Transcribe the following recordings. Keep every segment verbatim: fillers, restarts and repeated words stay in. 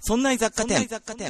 そんな雑貨店。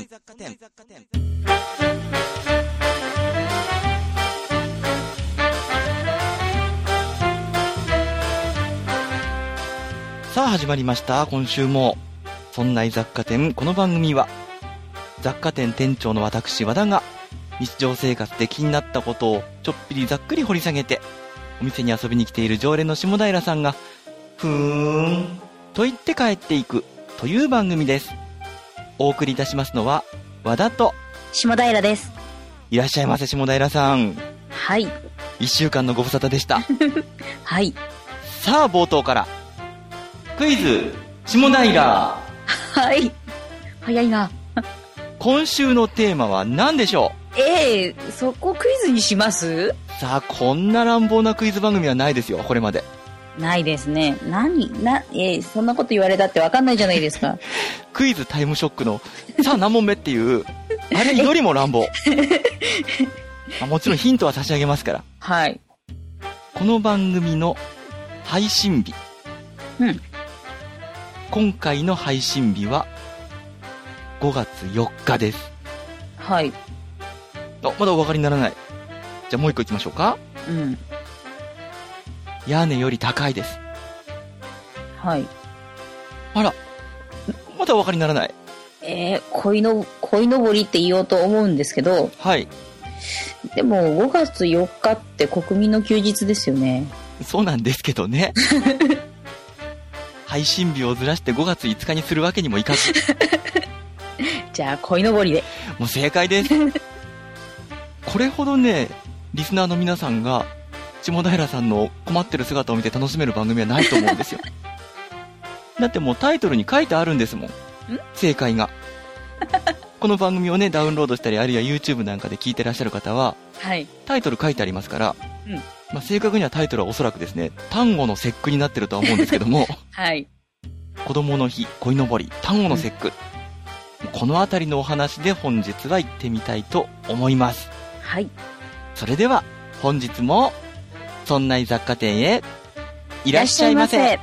さあ始まりました。今週もそんな雑貨店。この番組は雑貨店店長の私和田が日常生活で気になったことをちょっぴりざっくり掘り下げて、お店に遊びに来ている常連の下平さんがふーんと言って帰っていくという番組です。お送りいたしますのは和田と下平です。 いらっしゃいませ。下平さん、 はい、 いっしゅうかんのご無沙汰でしたはい。 さあ冒頭からクイズ下平。 はい、早いな今週のテーマは何でしょう？ ええー、そこクイズにします？ さあこんな乱暴なクイズ番組はないですよ、これまで。 ないですね。何な、えー、そんなこと言われたって分かんないじゃないですかクイズタイムショックのさあ何問目っていうあれよりも乱暴あ、もちろんヒントは差し上げますから。 はい。 この番組の配信日、 うん、 今回の配信日はごがつよっかです。 はい。 あ、まだお分かりにならない。じゃあもう一個いきましょうか。 うん。 屋根より高いです。 はい。 あら、まだお分かりにならない。 えー、鯉の、鯉のぼりって言おうと思うんですけど。 はい。 でもごがつよっかって国民の休日ですよね。 そうなんですけどね配信日をずらしてごがついつかにするわけにもいかずじゃあ鯉のぼりで。 もう正解ですこれほどね、リスナーの皆さんが下平さんの困ってる姿を見て楽しめる番組はないと思うんですよだってもうタイトルに書いてあるんですもん、正解がこの番組をねダウンロードしたり、あるいは YouTube なんかで聞いてらっしゃる方は、はい、タイトル書いてありますから、うん、まあ、正確にはタイトルはおそらくですね、端午の節句になってるとは思うんですけどもはい、 子供の日、鯉のぼり、端午の節句、うん、このあたりのお話で本日は行ってみたいと思います。 はい。 それでは本日もそんな雑貨店へいらっしゃいませ。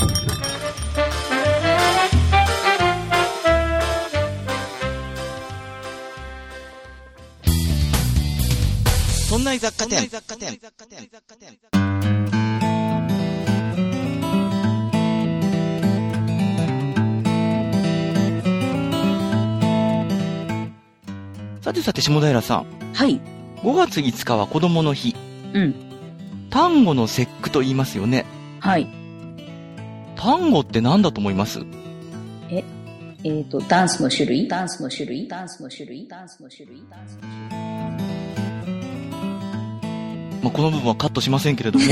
そんな雑貨店。さてさて下平さん。 はい。 ごがついつかは子供の日。 うん。 端午の節句と言いますよね。はい。端午って何だと思います？ え、えーと、ダンスの種類ダンスの種類ダンスの種類ダンスの種類ダンスの種類。 まあ、この部分はカットしませんけれども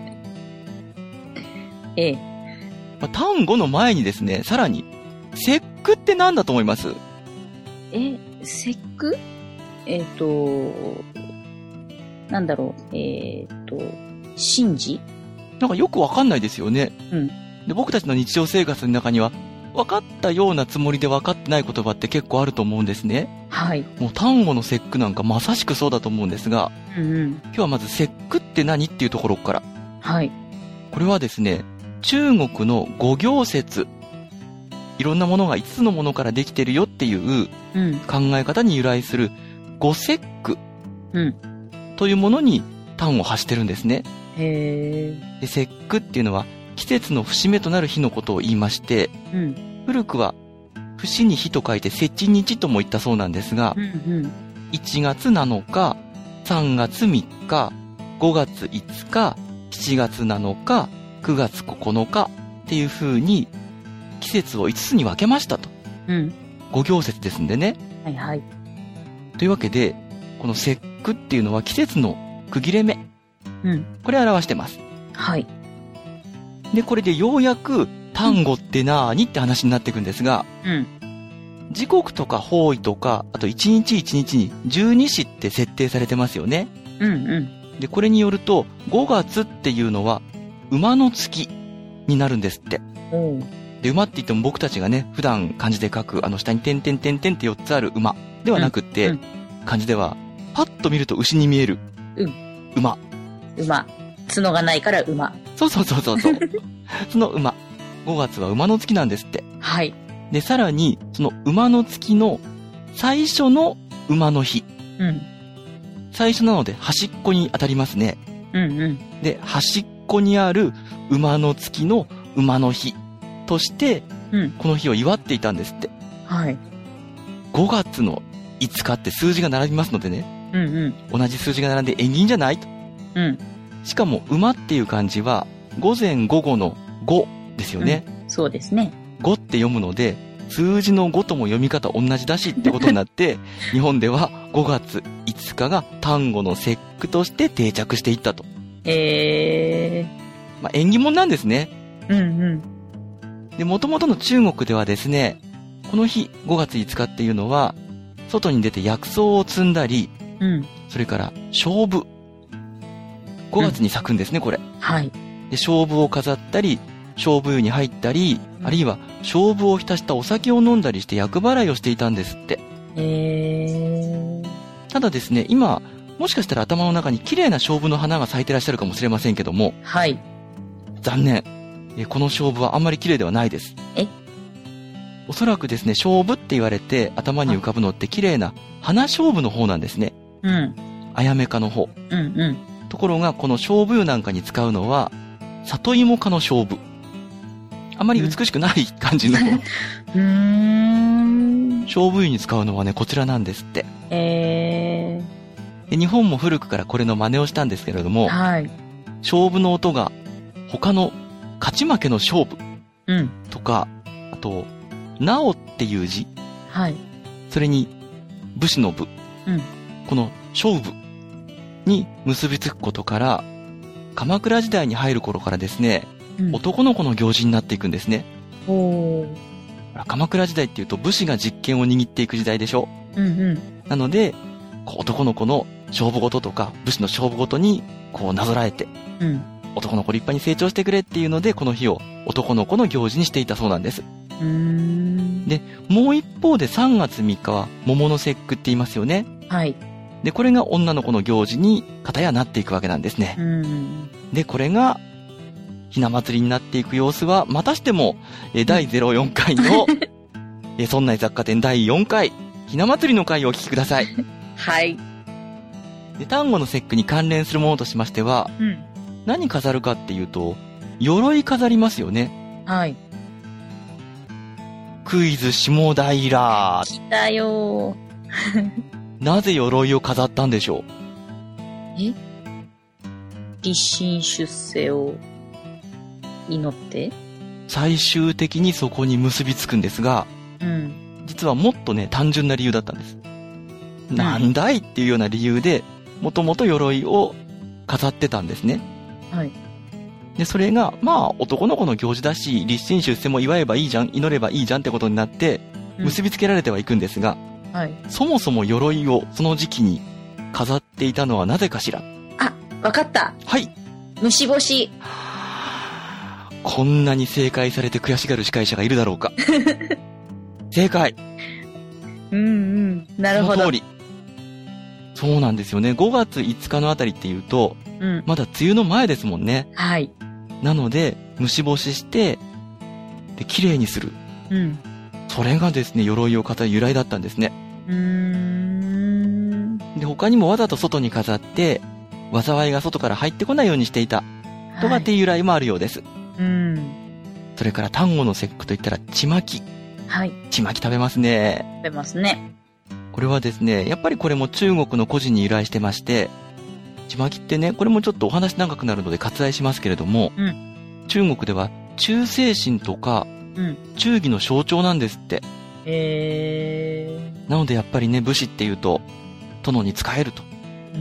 ええ、 まあ、端午の前にですね、さらに節句って何だと思います？ え、節句？えっ、ー、となんだろう、えっ、ー、と神事？ なんかよくわかんないですよね。 うん。 で、僕たちの日常生活の中には分かったようなつもりで分かってない言葉って結構あると思うんですね。 はい。 もう端午の節句なんかまさしくそうだと思うんですが、 うんうん、 今日はまず節句って何っていうところから。 はい。 これはですね、中国の五行説、いろんなものがいつつのものからできてるよっていう考え方に由来する五節句というものに端を発してるんですね。 へー。 で、節句っていうのは季節の節目となる日のことを言いまして、うん、古くは節に日と書いて節日とも言ったそうなんですが、うんうん、いちがつなのか、さんがつみっか、ごがついつか、しちがつなのか、くがつここのかっていう風に季節をいつつに分けましたと。うん、五行節ですんでね。 はいはい。 というわけで、この節句っていうのは季節の区切れ目。うん、これを表してます。 はい。 で、これでようやく端午ってなーにって話になっていくんですが、うん、時刻とか方位とか、あと一日一日に十二支って設定されてますよね。うんうん。で、これによるとごがつっていうのは馬の月になるんですって。で、馬って言っても僕たちがね、普段漢字で書くあの下に点々点々ってよっつある馬ではなくって、うんうん、漢字ではパッと見ると牛に見える、うん、馬。 馬。角がないから馬。 そうそうそうそうそう。その馬。ごがつは馬の月なんですって。 はい。 で、さらに、その馬の月の最初の馬の日。 うん。 最初なので端っこに当たりますね。 うんうん。 で、端っこにある馬の月の馬の日として、 うん、 この日を祝っていたんですって。 はい。 ごがつのいつかって数字が並びますのでね。 うんうん。 同じ数字が並んで縁起じゃないと。 うん。 しかも馬っていう漢字は午前午後の午ですよね。 うん、そうですね。 午って読むので、数字のごとも読み方同じだしってことになって、日本ではごがついつかが端午の節句として定着していったと。 へー。 まあ、縁起物なんですね。 うんうん。 で、元々の中国ではですね、この日ごがついつかっていうのは、外に出て薬草を摘んだり、 うん。 それから菖蒲。ごがつに咲くんですね、うん、これ。 はい。 で、菖蒲を飾ったり、菖蒲湯に入ったり、あるいは菖蒲を浸したお酒を飲んだりして厄払いをしていたんですって。 へー。 ただですね、今、もしかしたら頭の中に綺麗な菖蒲の花が咲いてらっしゃるかもしれませんけども。 はい。 残念。え、この菖蒲はあんまり綺麗ではないです。 え？ おそらくですね、菖蒲って言われて頭に浮かぶのって綺麗な花菖蒲の方なんですね。 うん。 あやめ科の方。 うんうん。 ところが、この菖蒲湯なんかに使うのは、里芋科の菖蒲。あまり美しくない感じの。うーん。 菖蒲湯に使うのはね、こちらなんですって。 えー、で日本も古くからこれの真似をしたんですけれども、 はい。 菖蒲の音が他の勝ち負けの勝負とか、うん、あと、なおっていう字。 はい。 それに、武士の武。 うん。 この勝負に結びつくことから、鎌倉時代に入る頃からですね、うん、男の子の行事になっていくんですね。 おー。 鎌倉時代っていうと武士が実権を握っていく時代でしょ。 うんうん。 なので、こう男の子の勝負事とか武士の勝負事にこうなぞらえて、 うん、 男の子立派に成長してくれっていうので、この日を男の子の行事にしていたそうなんです。 うーん。 で、もう一方でさんがつみっかは桃の節句って言いますよね。 はい。 で、これが女の子の行事に片やなっていくわけなんですね。 うん。 で、これがひな祭りになっていく様子は、またしても、えだいゼロよんかいの、えそんな雑貨店だいよんかい、ひな祭りの回をお聞きください。 はい。 で、端午の節句に関連するものとしましては、 うん、 何飾るかっていうと、鎧飾りますよね。 はい。 クイズ下平。 来たよー。 なぜ鎧を飾ったんでしょう？ え？立身出世を祈って？ 最終的にそこに結びつくんですが、 うん、 実はもっとね、単純な理由だったんです。うん、なんだいっていうような理由で、もともと鎧を飾ってたんですね。 はい。 で、それが、まあ、男の子の行事だし、立身出世も祝えばいいじゃん、祈ればいいじゃんってことになって、結びつけられてはいくんですが、 うん、はい。 そもそも鎧をその時期に飾っていたのはなぜかしら。 あ、わかった。 はい。 虫干し。 こんなに正解されて悔しがる司会者がいるだろうか。正解。 うんうん。なるほど。 その通り。そうなんですよね。ごがついつかのあたりっていうと、うん、まだ梅雨の前ですもんね。 はい。 なので、虫干しして、で、綺麗にする。 うん。 それがですね、鎧を飾る由来だったんですね。 うーん。 で、他にもわざと外に飾って、災いが外から入ってこないようにしていた。とかっていう由来もあるようです。 うん。 それから端午の節句といったら、ちまき。 はい。 ちまき食べますね。 食べますね。 これはですね、やっぱりこれも中国の故事に由来してまして、ちまきってね、これもちょっとお話長くなるので割愛しますけれども、 うん、 中国では忠誠心とか、 うん、 忠義の象徴なんですって。 へー。 なのでやっぱりね、武士っていうと、殿に仕えると。 うん、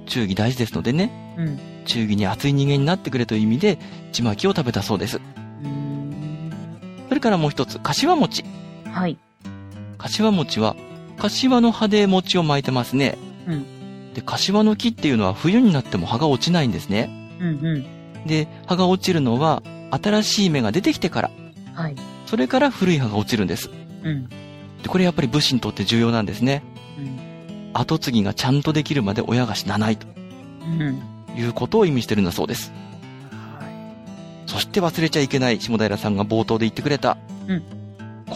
忠義大事ですのでね、 うん、 忠義に熱い人間になってくれという意味で、ちまきを食べたそうです。 うーん。 それからもう一つ、柏餅。 はい。 柏餅は、柏の葉で餅を巻いてますね。 うん。 で、柏の木っていうのは冬になっても葉が落ちないんですね。 うんうん。 で、葉が落ちるのは新しい芽が出てきてから。 はい。 それから古い葉が落ちるんです。 うん。 で、これやっぱり武士にとって重要なんですね。 うん。 後継ぎがちゃんとできるまで親が死なないと。 うん。 いうことを意味してるんだそうです。 はい。 そして忘れちゃいけない下平さんが冒頭で言ってくれた。 うん。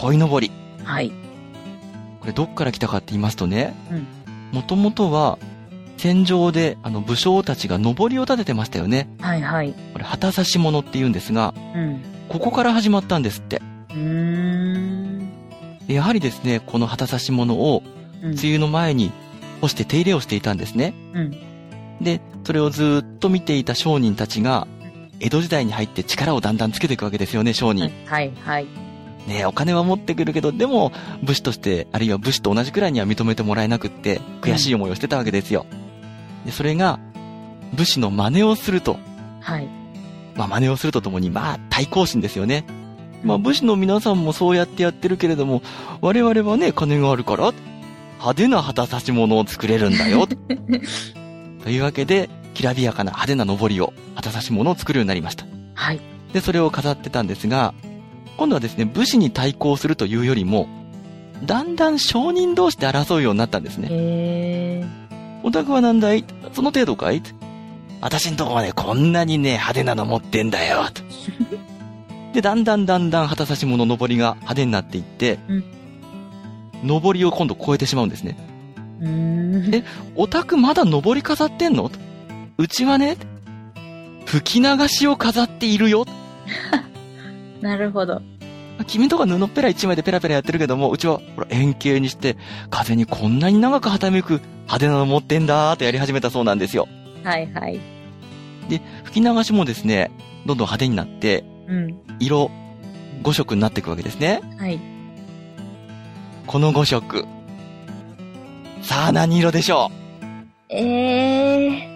鯉のぼり。 はい。 これどっから来たかって言いますとね、 うん。 もともとは、戦場で、あの、武将たちが上りを立ててましたよね。 はいはい。 これ、旗差し物って言うんですが、 うん。 ここから始まったんですって。 うーん。 やはりですね、この旗差し物を、 うん、 梅雨の前に干して手入れをしていたんですね。 うん。 で、それをずっと見ていた商人たちが、江戸時代に入って力をだんだんつけていくわけですよね、商人。 はいはい。 ねえ、お金は持ってくるけど、でも、武士として、あるいは武士と同じくらいには認めてもらえなくって、悔しい思いをしてたわけですよ。で、それが、武士の真似をすると。 はい。 まあ、真似をするとともに、まあ、対抗心ですよね。まあ、武士の皆さんもそうやってやってるけれども、我々はね、金があるから、派手な旗差し物を作れるんだよ。というわけで、きらびやかな派手な上りを、旗差し物を作るようになりました。 はい。 で、それを飾ってたんですが、今度はですね、武士に対抗するというよりも、だんだん商人同士で争うようになったんですね。 へー。お宅はなんだい？その程度かい？私んとこはね、こんなにね、派手なの持ってんだよ。とで、だんだんだんだん旗差し物の上りが派手になっていって、うん、上りを今度超えてしまうんですね。 うーん。 え、お宅まだ上り飾ってんの？うちはね、吹き流しを飾っているよ。 なるほど。 君とか布っぺら一枚でペラペラやってるけども、うちはほら円形にして風にこんなに長くはためく派手なの持ってんだーとやり始めたそうなんですよ。 はいはい。 で、吹き流しもですね、どんどん派手になって、 うん、色ご色になっていくわけですね。 はい。 このご色。さあ何色でしょう？ えー。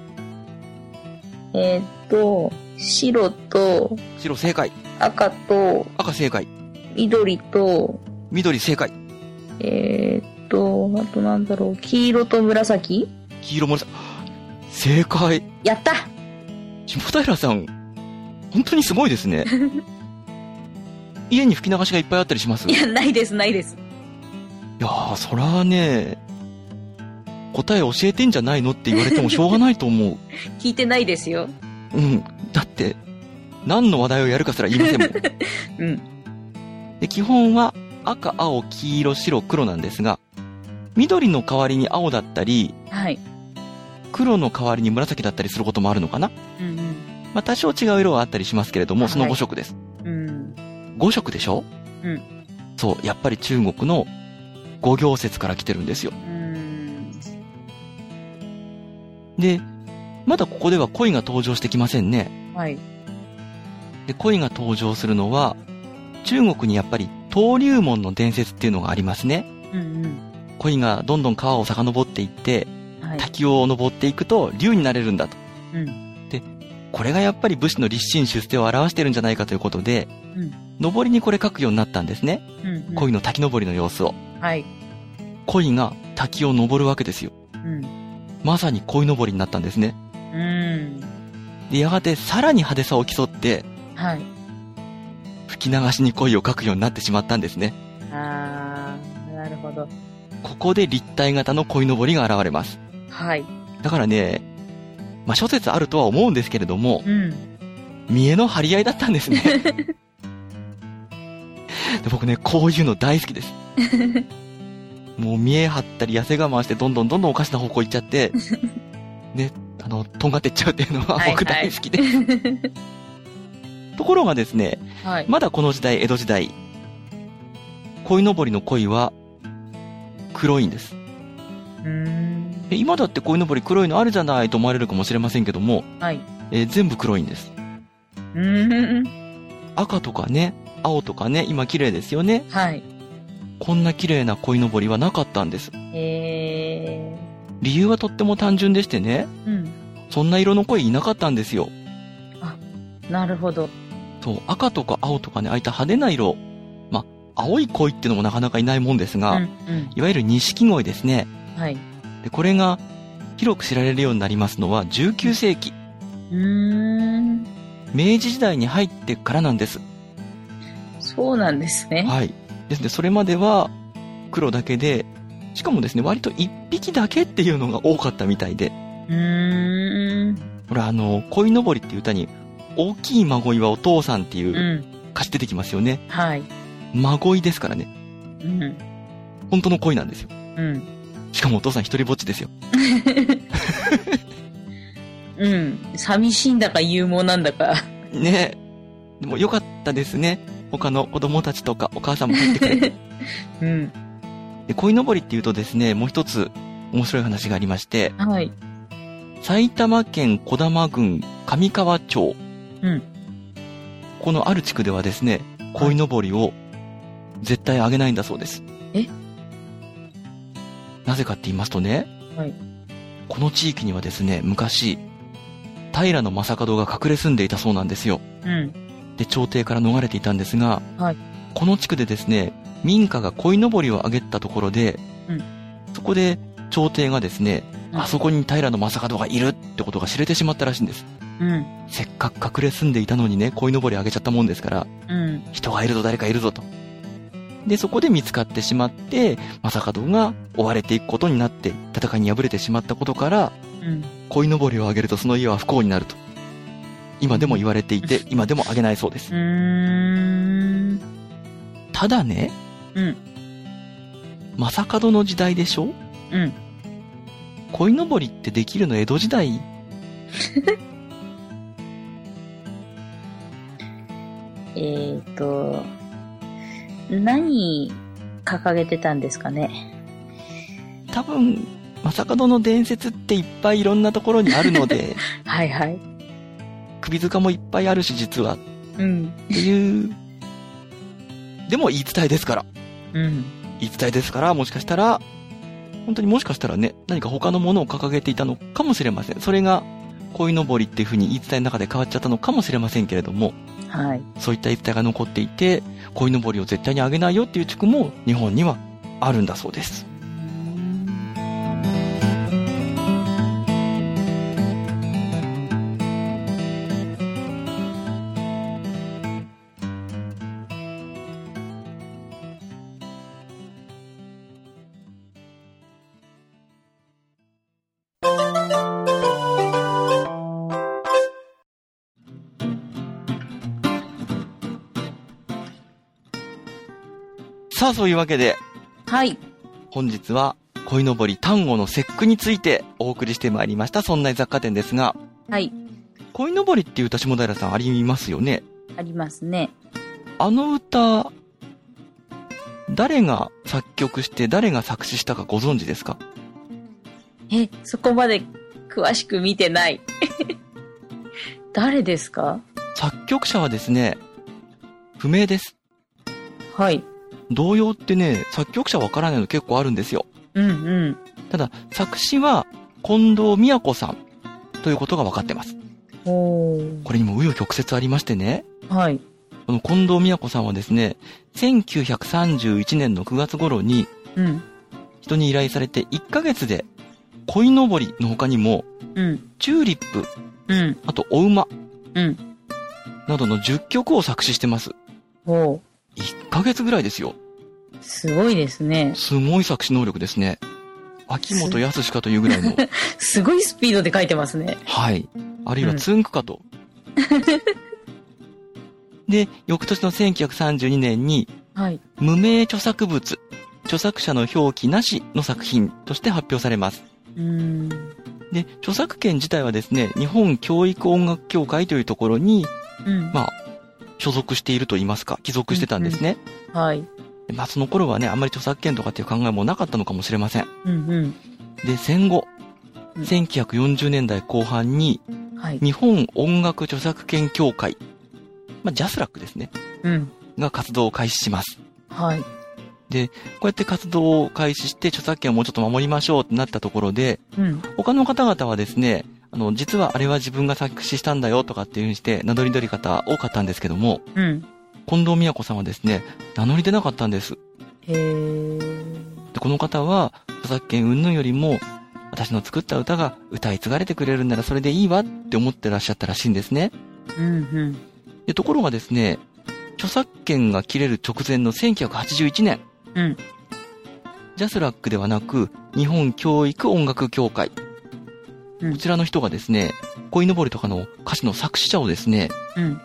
えー、っと、白と、 白正解。 赤と、 赤正解。 緑と、 緑正解。 えー、っと、あとなんだろう、黄色と紫？ 黄色紫。正解。 やった！ 下平さん、本当にすごいですね。家に吹き流しがいっぱいあったりします？ いや、ないです、ないです。 いやー、そらね、答え教えてんじゃないのって言われてもしょうがないと思う。 聞いてないですよ。 うん。だって、何の話題をやるかすら言いませんもん。 うん。 で、基本は赤、青、黄色、白、黒なんですが、緑の代わりに青だったり、 はい。 黒の代わりに紫だったりすることもあるのかな？ うんうん。 まあ、多少違う色はあったりしますけれども、はい、そのご色です。 うん。 ご色でしょ？ うん。 そう、やっぱり中国の五行説から来てるんですよ。 うん。 で、まだここでは鯉が登場してきませんね。 はい。 で、鯉が登場するのは、中国にやっぱり登竜門の伝説っていうのがありますね。 うんうん。 鯉がどんどん川を遡っていって、 はい、 滝を登っていくと竜になれるんだと。 うん。 で、これがやっぱり武士の立身出世を表してるんじゃないかということで、 うん。 登りにこれ書くようになったんですね。 うん、うん。 鯉の滝登りの様子を。 はい。 鯉が滝を登るわけですよ。 うん。 まさに鯉登りになったんですね。 うん。 で、やがてさらに派手さを競って、 はい。 吹き流しに鯉を書くようになってしまったんですね。 あー、なるほど。 ここで立体型の鯉登りが現れます。 はい。 だからね、まあ、諸説あるとは思うんですけれども、 うん。 見栄の張り合いだったんですね。で僕ね、こういうの大好きです。もう見栄張ったり痩せ我慢してどんどんどんどんおかしな方向行っちゃって、ね、あの、とんがってっちゃうっていうのは僕大好きです。はいはい、ところがですね、はい、まだこの時代、江戸時代、鯉のぼりの鯉は黒いんです。 うーん、 今だって鯉のぼり黒いのあるじゃないと思われるかもしれませんけども、 はい、 えー、全部黒いんです。 うーん、 赤とかね、青とかね、今綺麗ですよね。 はい。 こんな綺麗な鯉のぼりはなかったんです。 へー。 理由はとっても単純でしてね、 うん、 そんな色の鯉いなかったんですよ。 あ、なるほど。 そう、赤とか青とかね、ああいった派手な色、まあ、青い鯉ってのもなかなかいないもんですが、うんうん、いわゆる錦鯉ですね。 はい。 で、これが広く知られるようになりますのはじゅうきゅうせいき。 うーん。 明治時代に入ってからなんです。 そうなんですね。 はい。ですね、それまでは黒だけで、しかもですね、割と一匹だけっていうのが多かったみたいで。 うーん。 ほら、あの、鯉のぼりっていう歌に、大きい孫いはお父さんっていう歌詞出てきますよね。 はい。 まごいですからね。 うん。 本当の恋なんですよ。 うん。 しかもお父さん一人ぼっちですよ。 うん。寂しいんだか勇猛なんだか。 ねえ。でもよかったですね。他の子供たちとかお母さんも入ってくれて。 うん。 で、鯉のぼりっていうとですね、もう一つ面白い話がありまして。 はい。 埼玉県小玉郡上川町。 うん。 このある地区ではですね、鯉のぼりを絶対あげないんだそうです。 え？ なぜかって言いますとね、 はい。 この地域にはですね、昔、平将門が隠れ住んでいたそうなんですよ。 うん。 で、朝廷から逃れていたんですが、 はい。 この地区でですね、民家が鯉のぼりをあげたところで、 うん。 そこで朝廷がですね、 うん、 あそこに平将門がいるってことが知れてしまったらしいんです。 うん。 せっかく隠れ住んでいたのにね、鯉のぼりあげちゃったもんですから、 うん。 人がいるぞ、誰かいるぞと。で、そこで見つかってしまって、将門が追われていくことになって、戦いに敗れてしまったことから、 うん。 鯉のぼりをあげるとその家は不幸になると。今でも言われていて、今でもあげないそうです。 うーん。 ただね、 うん。 将門の時代でしょ？ うん。 鯉のぼりってできるの江戸時代？ えっと、何掲げてたんですかね。 多分、将門の伝説っていっぱいいろんなところにあるので、 はいはい。 首塚もいっぱいあるし、実は。 うん。 っていう。でも言い伝えですから。 うん。 言い伝えですから、もしかしたら、本当にもしかしたらね、何か他のものを掲げていたのかもしれません。それが、鯉のぼりっていう風に言い伝えの中で変わっちゃったのかもしれませんけれども、 はい。 そういった言い伝えが残っていて、鯉のぼりを絶対にあげないよっていう地区も日本にはあるんだそうです。さあ、そういうわけで、 はい。 本日は鯉のぼり端午の節句についてお送りしてまいりました。そんな雑貨店ですが、 はい。 鯉のぼりっていう歌、下平さんありますよね。 ありますね。 あの歌、誰が作曲して誰が作詞したかご存知ですか？ え、そこまで詳しく見てない。誰ですか？ 作曲者はですね、不明です。 はい。 童謡ってね、作曲者わからないの結構あるんですよ。 うんうん。 ただ、作詞は近藤美也子さんということが分かってます。 おー。 これにも紆余曲折ありましてね。 はい。 この近藤美也子さんはですね、せんきゅうひゃくさんじゅういちねんのくがつ頃に、 うん。 人に依頼されていっかげつで、鯉のぼりの他にも、 うん。 チューリップ、 うん。 あとお馬、 うん。 などのじゅっきょくを作詞してます。 おー。 いっかげつぐらいですよ。 すごいですね。 すごい作詞能力ですね。秋元康かというぐらいの。 すごいスピードで書いてますね。 はい。あるいはつんくかと。うん、で、翌年のせんきゅうひゃくさんじゅうにねんに、 はい、 無名著作物、著作者の表記なしの作品として発表されます。 うーんで、著作権自体はですね、日本教育音楽協会というところに、 うん、 まあ、所属していると言いますか、帰属してたんですね。 うんうん、はい。 まあ、その頃はね、あんまり著作権とかっていう考えもなかったのかもしれません。 うんうん、 で、戦後、 うん、 せんきゅうひゃくよんじゅうねんだいこう半に、 はい、 日本音楽著作権協会、まあ、ジャスラックですね。 うん。 が活動を開始します。 はい。 で、こうやって活動を開始して著作権をもうちょっと守りましょうってなったところで、 うん、 他の方々はですね、あの、実はあれは自分が作詞したんだよとかっていう風にして名乗り出る方多かったんですけども、 うん。 近藤美也子さんはですね、名乗り出なかったんです。 へー。 で、この方は著作権云々よりも、私の作った歌が歌い継がれてくれるんならそれでいいわって思ってらっしゃったらしいんですね。 うんうん。 で、ところがですね、著作権が切れる直前のせんきゅうひゃくはちじゅういちねん、 うん。 ジャスラックではなく、日本教育音楽協会。 うん、 こちらの人がですね、鯉のぼりとかの歌詞の作詞者をですね、 うん。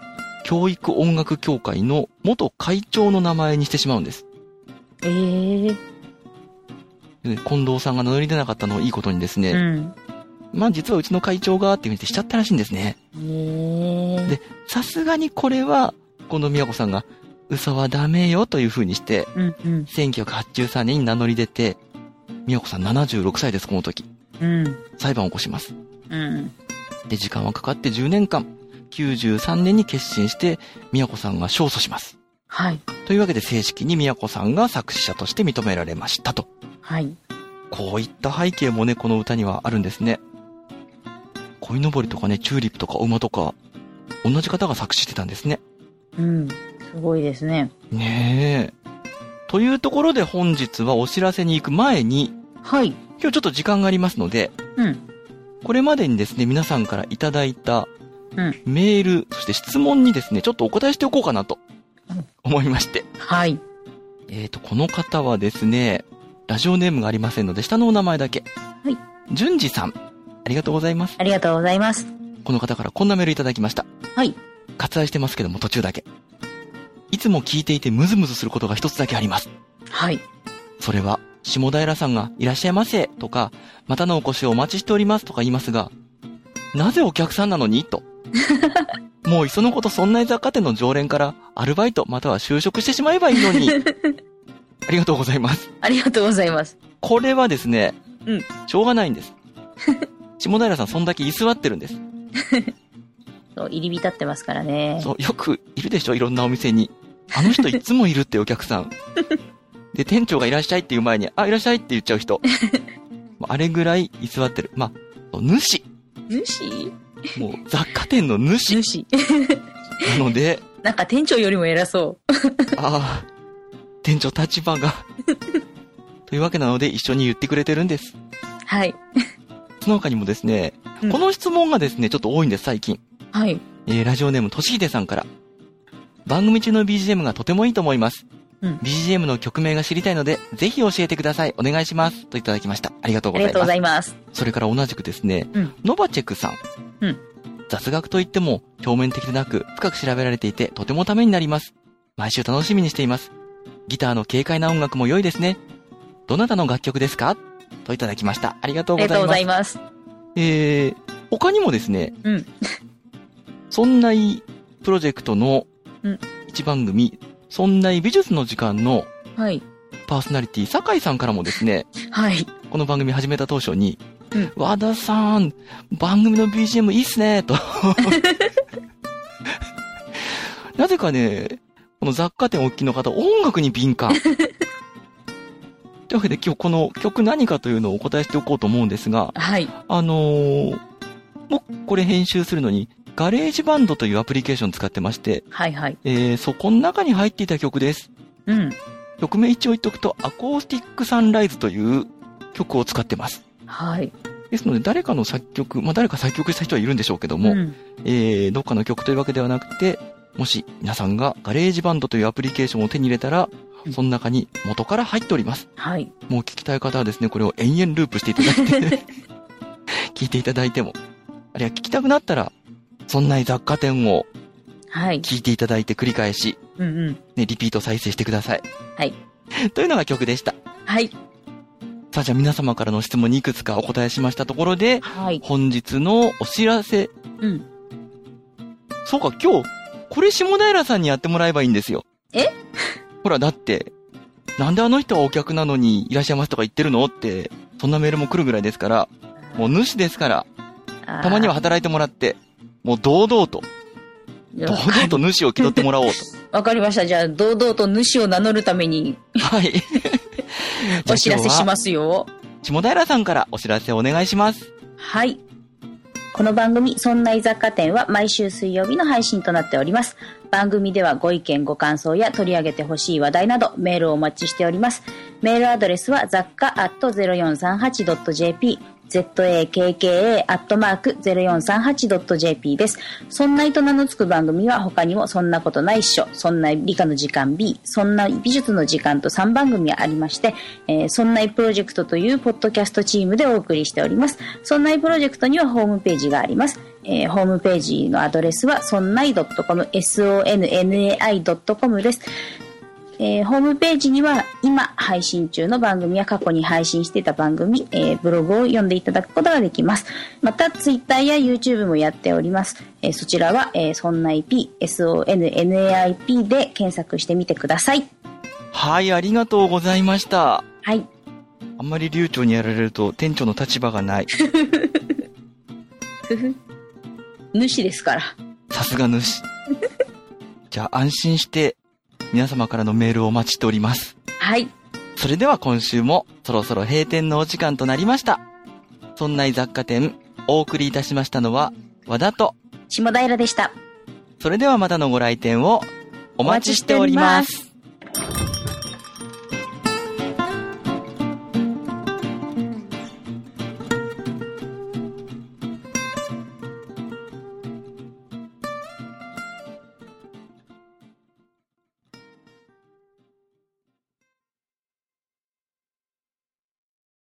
教育音楽協会の元会長の名前にしてしまうんです。 えー。 で近藤さんが名乗り出なかったのをいいことにですね、うん、まあ実はうちの会長がっていうふうにしちゃったらしいんですね。 へー。 で、さすがにこれは近藤美和子さんが嘘はダメよというふうにして、うんうん、せんきゅうひゃくはちじゅうさんねんに名乗り出て、美和子さんななじゅうろくさいです、この時。うん、裁判を起こします。うん、で、時間はかかってじゅうねんかん、きゅうじゅうさんねんに決心して、美和子さんが勝訴します。 はい。 というわけで正式に美和子さんが作詞者として認められましたと。 はい。 こういった背景もね、この歌にはあるんですね。鯉のぼりとかね、チューリップとか馬とか、同じ方が作詞してたんですね。 うん。すごいですね。 ねえ。というところで本日はお知らせに行く前に、 はい。 今日ちょっと時間がありますので、 うん。 これまでにですね、皆さんからいただいた、うん、メール、そして質問にですね、ちょっとお答えしておこうかなと、思いまして。 はい。 えっと、この方はですね、ラジオネームがありませんので、下のお名前だけ。 はい。 順次さん。ありがとうございます。 ありがとうございます。 この方からこんなメールいただきました。 はい。 割愛してますけども途中だけ。いつも聞いていてムズムズすることが一つだけあります。 はい。 それは、下平さんがいらっしゃいませとか、またのお越しをお待ちしておりますとか言いますが、なぜお客さんなのにと。もういっそのことそんな雑貨店の常連からアルバイトまたは就職してしまえばいいのに。ありがとうございます。 ありがとうございます。 これはですね、 うん。 しょうがないんです。下平さんそんだけ居座ってるんです。 そう、入り浸ってますからね。 そう、よくいるでしょ、いろんなお店に。あの人いつもいるってお客さん。で、店長がいらっしゃいっていう前に、あ、いらっしゃいって言っちゃう人。あれぐらい居座ってる。まあ、主。 主？ もう雑貨店の主。 主。 なので。 なんか店長よりも偉そう。 ああ、店長立場が。というわけなので一緒に言ってくれてるんです。 はい。 その他にもですね、うん、この質問がですね、ちょっと多いんです、最近。 はい。 えー、ラジオネームとしひでさんから。番組中の ビージーエム がとてもいいと思います。うん、ビージーエム の曲名が知りたいので、ぜひ教えてください。お願いします。といただきました。ありがとうございます。 ありがとうございます。 それから同じくですね、うん、ノバチェクさん。 うん。 雑学といっても、表面的でなく、深く調べられていて、とてもためになります。毎週楽しみにしています。ギターの軽快な音楽も良いですね。どなたの楽曲ですか？といただきました。ありがとうございます。ありがとうございます。えー、他にもですね、 うん。 そんないプロジェクトの一番組、うん、そんない美術の時間のパーソナリティ、酒井さんからもですね、 はい。 この番組始めた当初に、 うん、 和田さん、番組の ビージーエム いいっすね、と。なぜかね、この雑貨店おっきの方、音楽に敏感。というわけで今日この曲何かというのをお答えしておこうと思うんですが、 はい。 あのー、僕これ編集するのに、ガレージバンドというアプリケーション使ってまして、 はいはい。 えー、そこの中に入っていた曲です。 うん。 曲名一応言っとくと、アコースティックサンライズという曲を使ってます。 はい。 ですので、誰かの作曲、まあ誰か作曲した人はいるんでしょうけども、うん、えー、どっかの曲というわけではなくて、もし皆さんがガレージバンドというアプリケーションを手に入れたら、うん、その中に元から入っております。 はい。 もう聞きたい方はですね、これを延々ループしていただいて、聞いていただいても、あるいは聞きたくなったら、そんな雑貨店を聞いていただいて繰り返し、 はい、うんうん、 ね、リピート再生してください。 はい。 というのが曲でした。 はい。 さあじゃあ皆様からの質問にいくつかお答えしましたところで、 はい、 本日のお知らせ。 うん。 そうか、今日、これ下平さんにやってもらえばいいんですよ。 え？ ほら、だって、なんであの人はお客なのにいらっしゃいますとか言ってるのって、そんなメールも来るぐらいですから、もう主ですから、たまには働いてもらって、もう堂々と、堂々と主を気取ってもらおうと。 わかりました。じゃあ、堂々と主を名乗るために。 はい。 お知らせしますよ。 下平さんからお知らせお願いします。 はい。この番組、そんな雑貨店は毎週水曜日の配信となっております。番組ではご意見ご感想や取り上げてほしい話題などメールをお待ちしております。メールアドレスは雑貨 アットゼロよんさんはちドットジェーピー、zakka アットマーク ゼロよんさんはちドットジェーピー です。そんないと名の付く番組は他にもそんなことないっしょ、そんな理科の時間 B、そんな美術の時間とさんばんぐみありまして、えー、そんないプロジェクトというポッドキャストチームでお送りしております。そんないプロジェクトにはホームページがあります。 えー、ホームページのアドレスは ソンナイドットコム、ソンナイドットコム です。えー、ホームページには今配信中の番組や過去に配信していた番組、えー、ブログを読んでいただくことができます。またツイッターや YouTube もやっております。えー、そちらは、えー、ソンナイピー、ソンナイピー で検索してみてください。 はい、ありがとうございました。 はい。 あんまり流暢にやられると店長の立場がない。 主ですから。 さすが主。じゃあ安心して皆様からのメールをお待ちしております。 はい。 それでは今週もそろそろ閉店のお時間となりました。そんな雑貨店、お送りいたしましたのは和田と下平でした。 それではまたのご来店をお待ちしております。